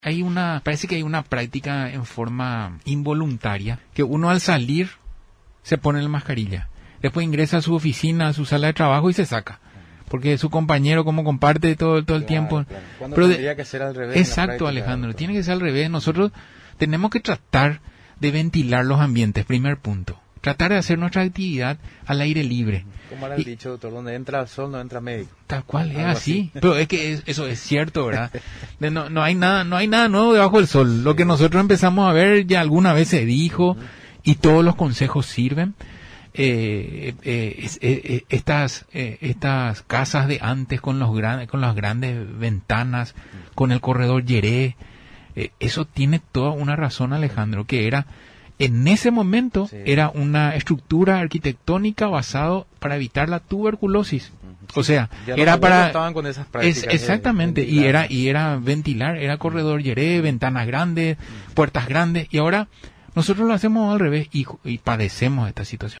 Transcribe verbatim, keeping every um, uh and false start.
Hay una, parece que hay una práctica en forma involuntaria, que uno al salir se pone la mascarilla, después ingresa a su oficina, a su sala de trabajo y se saca, porque su compañero como comparte todo, todo el Claro, tiempo. claro. Cuando Pero de- tendría que ser al revés. en la Exacto, práctica, Alejandro, doctor. tiene que ser al revés. Nosotros tenemos que tratar de ventilar los ambientes, primer punto. Tratar de hacer nuestra actividad al aire libre. Como era el Y- dicho, doctor, donde entra el sol no entra médico. Tal cual, es Algo así. así. Pero es que es- eso es cierto, ¿verdad? De no, no hay nada, no hay nada nuevo debajo del sol. Lo que nosotros empezamos a ver ya alguna vez se dijo y todos los consejos sirven. Eh, eh, es- eh, eh, estas eh, estas casas de antes con los grandes con las grandes ventanas, con el corredor Yeré, eh, eso tiene toda una razón, Alejandro, que era en ese momento Sí. era una estructura arquitectónica basado para evitar la tuberculosis. O sea, Ya los era abuelos para estaban con esas es, prácticas de exactamente, y ventilar. era y era ventilar, era corredor Yeré, ventanas grandes, puertas grandes, y ahora nosotros lo hacemos al revés y, y padecemos esta situación.